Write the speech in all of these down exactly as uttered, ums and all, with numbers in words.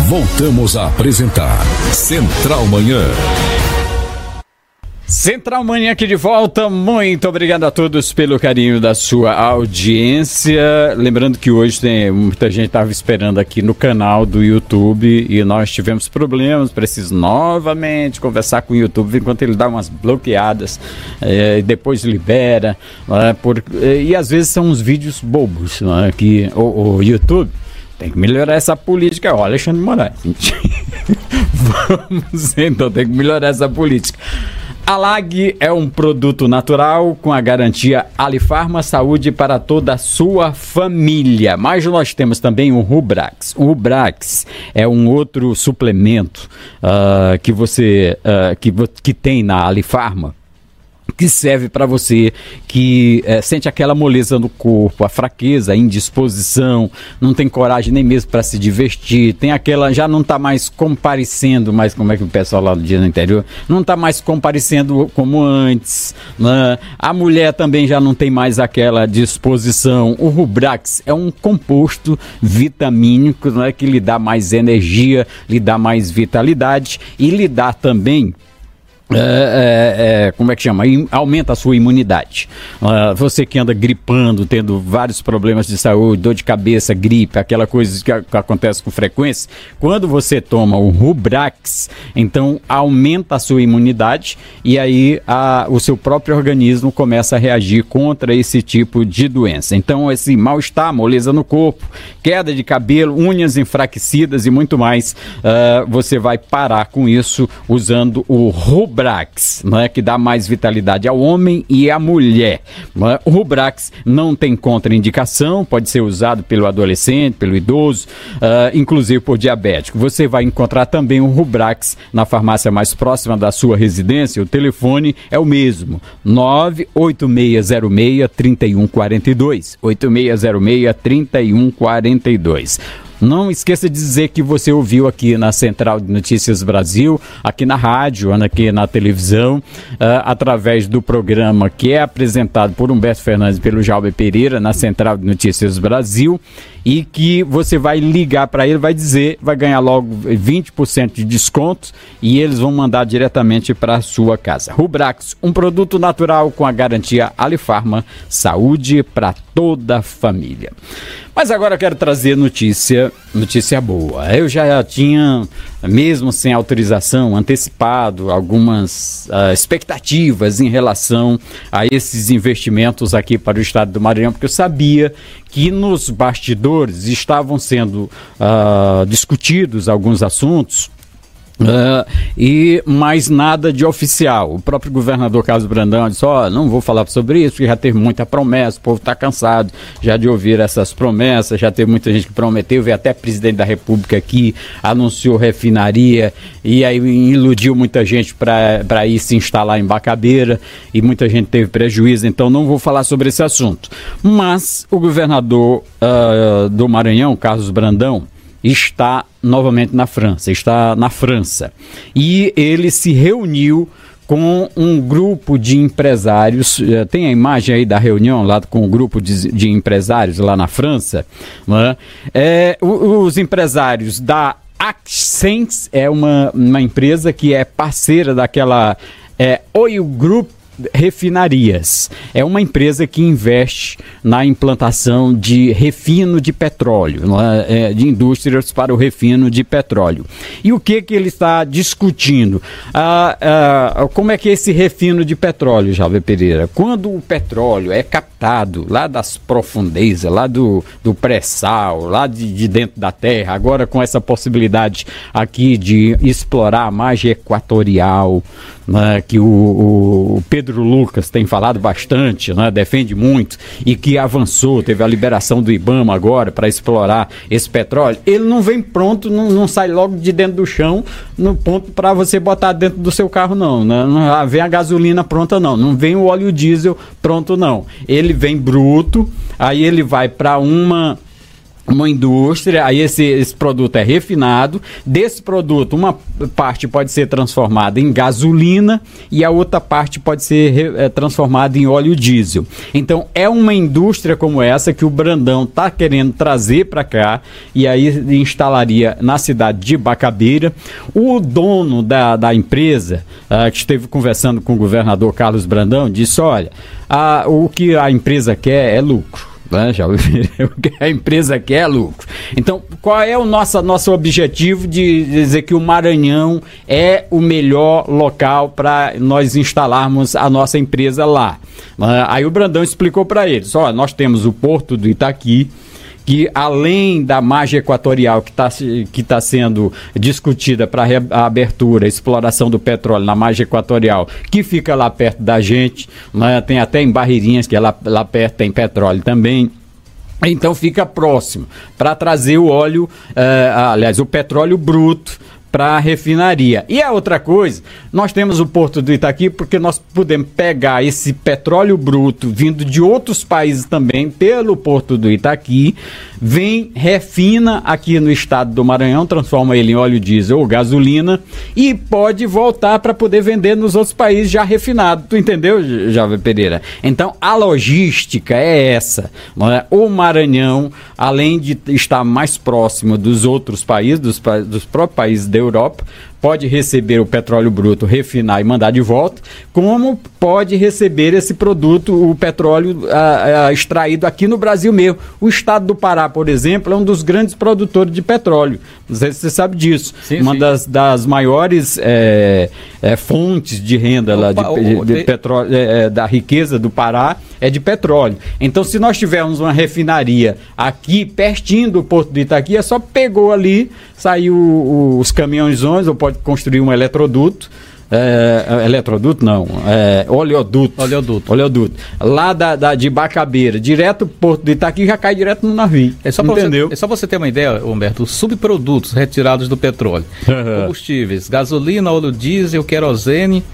Voltamos a apresentar Central Manhã. Central Manhã aqui de volta, muito obrigado a todos pelo carinho da sua audiência. Lembrando que hoje tem muita gente estava esperando aqui no canal do YouTube e nós tivemos problemas, preciso novamente conversar com o YouTube enquanto ele dá umas bloqueadas e é, depois libera, é, por, é, e às vezes são uns vídeos bobos, é, que o, o YouTube tem que melhorar essa política. Ó, Alexandre Moraes. Vamos então, tem que melhorar essa política. A Lag é um produto natural com a garantia Alifarma Saúde para toda a sua família. Mas nós temos também o Rubrax. O Rubrax é um outro suplemento uh, que você uh, que, que tem na Alifarma, que serve para você que é, sente aquela moleza no corpo, a fraqueza, a indisposição, não tem coragem nem mesmo para se divertir, tem aquela, já não está mais comparecendo, mais como é que o pessoal lá do dia no interior, não está mais comparecendo como antes, né? A mulher também já não tem mais aquela disposição. O Rubrax é um composto vitamínico, né, que lhe dá mais energia, lhe dá mais vitalidade e lhe dá também É, é, é, como é que chama? Aumenta a sua imunidade. Uh, você que anda gripando, tendo vários problemas de saúde, dor de cabeça, gripe, aquela coisa que, que acontece com frequência, quando você toma o Rubrax, então aumenta a sua imunidade e aí a, o seu próprio organismo começa a reagir contra esse tipo de doença. Então esse mal-estar, moleza no corpo, queda de cabelo, unhas enfraquecidas e muito mais, uh, você vai parar com isso usando o Rubrax. Rubrax, né, que dá mais vitalidade ao homem e à mulher. Né? O Rubrax não tem contraindicação, pode ser usado pelo adolescente, pelo idoso, uh, inclusive por diabético. Você vai encontrar também o Rubrax na farmácia mais próxima da sua residência. O telefone é o mesmo, nove oito seis zero seis, três um quatro dois, oito seis zero seis, três um quatro dois. Não esqueça de dizer que você ouviu aqui na Central de Notícias Brasil, aqui na rádio, aqui na televisão, uh, através do programa que é apresentado por Humberto Fernandes e pelo Jaume Pereira na Central de Notícias Brasil, e que você vai ligar para ele, vai dizer, vai ganhar logo vinte por cento de desconto e eles vão mandar diretamente para a sua casa. Rubrax, um produto natural com a garantia Alifarma, saúde para toda a família. Mas agora eu quero trazer notícia, notícia boa. Eu já tinha, mesmo sem autorização, antecipado algumas uh, expectativas em relação a esses investimentos aqui para o estado do Maranhão, porque eu sabia que nos bastidores estavam sendo uh, discutidos alguns assuntos, Uh, e mais nada de oficial. O próprio governador Carlos Brandão disse, ó, oh, não vou falar sobre isso, porque já teve muita promessa, o povo está cansado já de ouvir essas promessas, já teve muita gente que prometeu, veio até presidente da República aqui, anunciou refinaria, e aí iludiu muita gente para ir se instalar em Bacabeira, e muita gente teve prejuízo, então não vou falar sobre esse assunto. Mas o governador uh, do Maranhão, Carlos Brandão, está novamente na França, está na França. E ele se reuniu com um grupo de empresários, tem a imagem aí da reunião lá com o grupo de, de empresários lá na França, né? É, os empresários da Axens, é uma, uma empresa que é parceira daquela é, Oil Group Refinarias. É uma empresa que investe na implantação de refino de petróleo, é? De indústrias para o refino de petróleo. E o que que ele está discutindo? Ah, ah, como é que é esse refino de petróleo, Jaume Pereira? Quando o petróleo é captado lá das profundezas, lá do, do pré-sal, lá de, de dentro da terra, agora com essa possibilidade aqui de explorar a margem equatorial, né, que o, o Pedro Lucas tem falado bastante, né, defende muito, e que avançou, teve a liberação do IBAMA agora para explorar esse petróleo, ele não vem pronto, não, não sai logo de dentro do chão, no ponto para você botar dentro do seu carro, não, né? Não vem a gasolina pronta, não, não vem o óleo diesel pronto, não. Ele vem bruto, aí ele vai para uma uma indústria, aí esse, esse produto é refinado, desse produto uma parte pode ser transformada em gasolina e a outra parte pode ser re, é, transformada em óleo diesel. Então é uma indústria como essa que o Brandão está querendo trazer para cá e aí instalaria na cidade de Ibacabeira. O dono da, da empresa, uh, que esteve conversando com o governador Carlos Brandão, disse, olha, a, o que a empresa quer é lucro. Já o que a empresa quer é lucro. Então, qual é o nosso, nosso objetivo de dizer que o Maranhão é o melhor local para nós instalarmos a nossa empresa lá? Aí o Brandão explicou para eles, ó, nós temos o Porto do Itaqui, que além da margem equatorial que está que tá sendo discutida para a abertura, a exploração do petróleo na margem equatorial, que fica lá perto da gente, né? Tem até em Barreirinhas, que é lá, lá perto tem petróleo também. Então fica próximo para trazer o óleo, uh, aliás, o petróleo bruto para a refinaria. E a outra coisa, nós temos o Porto do Itaqui porque nós podemos pegar esse petróleo bruto vindo de outros países também pelo Porto do Itaqui, vem, refina aqui no estado do Maranhão, transforma ele em óleo diesel ou gasolina e pode voltar para poder vender nos outros países já refinado. Tu entendeu, Jovem Pereira? Então a logística é essa, não é? O Maranhão, além de estar mais próximo dos outros países, dos, dos próprios países da Europa, pode receber o petróleo bruto, refinar e mandar de volta, como pode receber esse produto, o petróleo a, a, extraído aqui no Brasil mesmo. O estado do Pará, por exemplo, é um dos grandes produtores de petróleo. Não sei se você sabe disso. Sim, Uma sim. Das, das maiores é, é, fontes de renda lá, Opa, de, de, de petróleo, é, da riqueza do Pará é de petróleo. Então, se nós tivermos uma refinaria aqui, pertinho do Porto do Itaqui, é só pegou ali, saiu os caminhões, ou pode construir um eletroduto, é, eletroduto não, é, oleoduto, oleoduto, oleoduto, lá da, da, de Ibacabeira, direto pro Porto do Itaqui, já cai direto no navio, é só entendeu? Você, é só você ter uma ideia, Humberto, os subprodutos retirados do petróleo, combustíveis, gasolina, óleo diesel, querosene,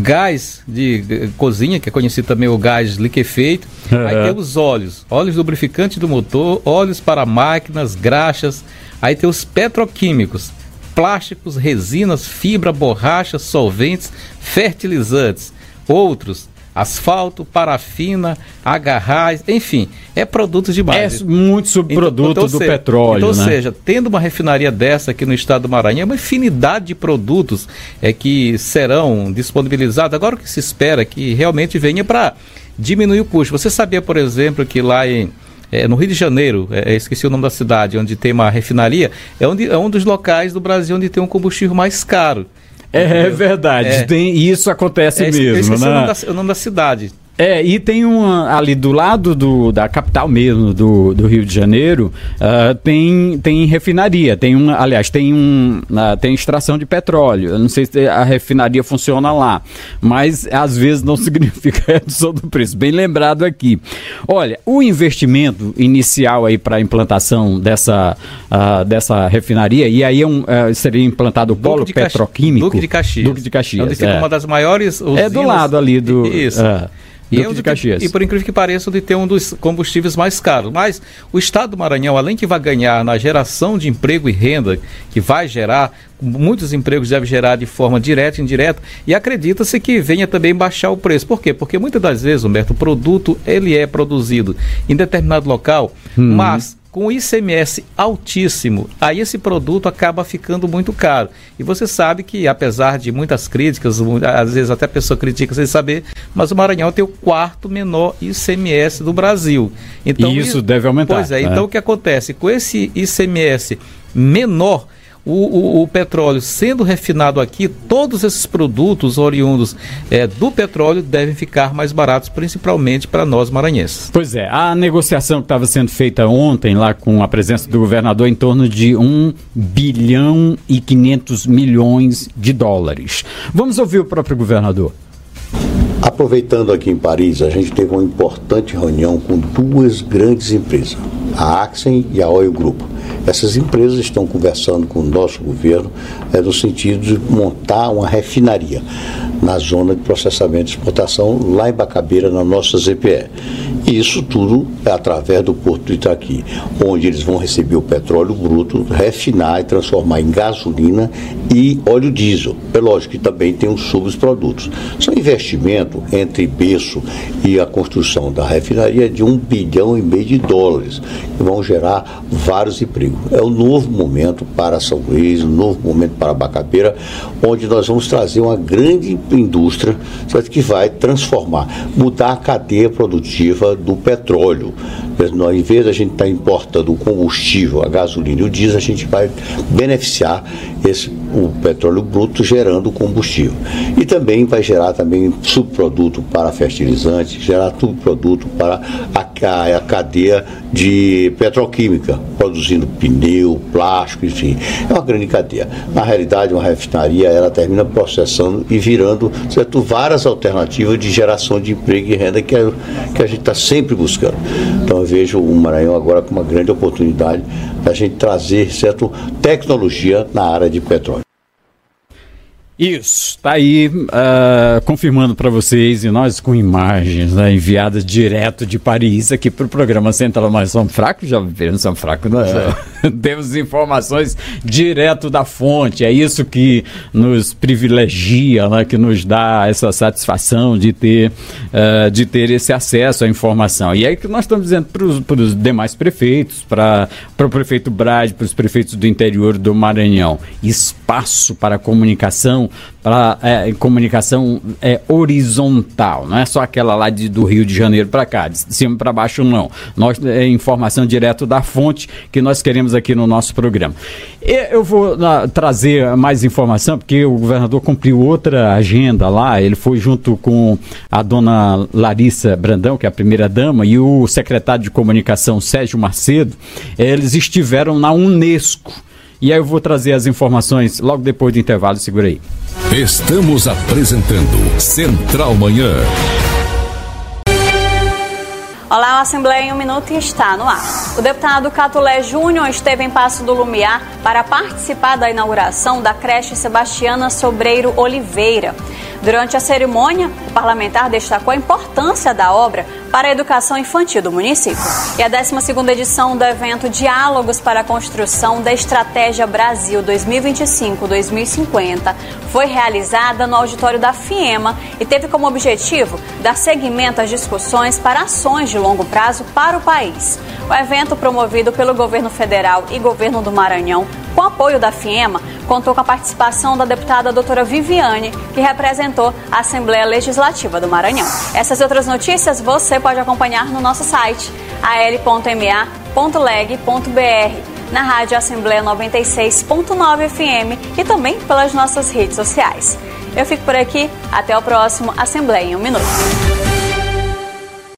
gás de cozinha, que é conhecido também o gás liquefeito, aí tem os óleos, óleos lubrificantes do motor, óleos para máquinas, graxas, aí tem os petroquímicos, plásticos, resinas, fibra, borracha, solventes, fertilizantes, outros, asfalto, parafina, agarrais, enfim, é produtos demais. É muito subproduto então, então, do seja, petróleo, então, né? Ou seja, tendo uma refinaria dessa aqui no estado do Maranhão, é uma infinidade de produtos é, que serão disponibilizados. Agora o que se espera é que realmente venha para diminuir o custo. Você sabia, por exemplo, que lá em É, no Rio de Janeiro, é, esqueci o nome da cidade, onde tem uma refinaria, é, onde, é um dos locais do Brasil onde tem um combustível mais caro. É, é verdade, é, tem, isso acontece é, mesmo, esqueci né? o nome da, o nome da cidade. É, e tem uma, ali do lado do, da capital mesmo, do, do Rio de Janeiro, uh, tem, tem refinaria, tem um, aliás, tem, um, uh, tem extração de petróleo. Eu não sei se a refinaria funciona lá, mas às vezes não significa redução do preço. Bem lembrado aqui. Olha, o investimento inicial aí para a implantação dessa, uh, dessa refinaria, e aí é um, uh, seria implantado o polo Duque petroquímico. Duque de Caxias. Duque de Caxias. Onde fica é. uma das maiores usinas. É do lado ali do... Isso. Uh, E, é um que, e por incrível que pareça, de ter um dos combustíveis mais caros. Mas o estado do Maranhão, além que vai ganhar na geração de emprego e renda, que vai gerar, muitos empregos deve gerar de forma direta e indireta, e acredita-se que venha também baixar o preço. Por quê? Porque muitas das vezes, Humberto, o produto ele é produzido em determinado local, hum. mas com I C M S altíssimo, aí esse produto acaba ficando muito caro. E você sabe que, apesar de muitas críticas, às vezes até a pessoa critica sem saber, mas o Maranhão tem o quarto menor I C M S do Brasil. Então, e isso, isso deve aumentar. Pois é, né? Então o que acontece? Com esse I C M S menor, O, o, o petróleo sendo refinado aqui, todos esses produtos oriundos é, do petróleo devem ficar mais baratos, principalmente para nós maranhenses. Pois é, a negociação que estava sendo feita ontem lá com a presença do governador em torno de um bilhão e quinhentos milhões de dólares. Vamos ouvir o próprio governador. Aproveitando aqui em Paris, a gente teve uma importante reunião com duas grandes empresas. a Axen e a Oil Group. Essas empresas estão conversando com o nosso governo é, no sentido de montar uma refinaria na zona de processamento e exportação lá em Bacabeira, na nossa Z P E. E isso tudo é através do Porto do Itaqui, onde eles vão receber o petróleo bruto, refinar e transformar em gasolina e óleo diesel. É lógico que também tem os subprodutos. São investimento entre berço e a construção da refinaria de um bilhão e meio de dólares, que vão gerar vários empregos. É um novo momento para São Luís, um novo momento para Bacabeira, onde nós vamos trazer uma grande indústria, certo, que vai transformar, mudar a cadeia produtiva do petróleo. Em vez de a gente estar tá importando o combustível, a gasolina e o diesel, a gente vai beneficiar esse, o petróleo bruto gerando combustível. E também vai gerar também subproduto para fertilizantes, gerar subproduto para a, a cadeia de petroquímica, produzindo pneu, plástico, enfim. É uma grande cadeia. Na realidade, uma refinaria, ela termina processando e virando, certo, várias alternativas de geração de emprego e renda que a, que a gente está sempre buscando. Então, eu vejo o Maranhão agora com uma grande oportunidade da gente trazer, certo, tecnologia na área de petróleo. Isso, tá aí uh, confirmando para vocês, e nós com imagens, né, enviadas direto de Paris aqui para o programa Central. Nós somos fracos, já vemos, somos fracos, né? Temos informações direto da fonte, é isso que nos privilegia, né, que nos dá essa satisfação de ter, uh, de ter esse acesso à informação. E é que nós estamos dizendo para os demais prefeitos, para o prefeito Brade, para os prefeitos do interior do Maranhão, espaço para comunicação, para é, comunicação é, horizontal, não é só aquela lá de, do Rio de Janeiro para cá, de cima para baixo não. Nós, é informação direto da fonte que nós queremos aqui no nosso programa. E eu vou na, trazer mais informação, porque o governador cumpriu outra agenda lá, ele foi junto com a dona Larissa Brandão, que é a primeira dama, e o secretário de comunicação Sérgio Macedo. Eles estiveram na Unesco. E aí eu vou trazer as informações logo depois do intervalo, segura aí. Estamos apresentando Central Manhã. Olá, o Assembleia em um Minuto está no ar. O deputado Catulé Júnior esteve em Passo do Lumiar para participar da inauguração da creche Sebastiana Sobreiro Oliveira. Durante a cerimônia, o parlamentar destacou a importância da obra para a educação infantil do município. E a décima segunda edição do evento Diálogos para a Construção da Estratégia Brasil dois mil e vinte e cinco a dois mil e cinquenta foi realizada no auditório da FIEMA e teve como objetivo dar seguimento às discussões para ações de longo prazo para o país. O evento, promovido pelo governo federal e governo do Maranhão, com apoio da FIEMA, contou com a participação da deputada doutora Viviane, que representou a Assembleia Legislativa do Maranhão. Essas e outras notícias você pode acompanhar no nosso site, a l ponto m a ponto leg ponto b r, na Rádio Assembleia noventa e seis ponto nove F M e também pelas nossas redes sociais. Eu fico por aqui, até o próximo Assembleia em um Minuto.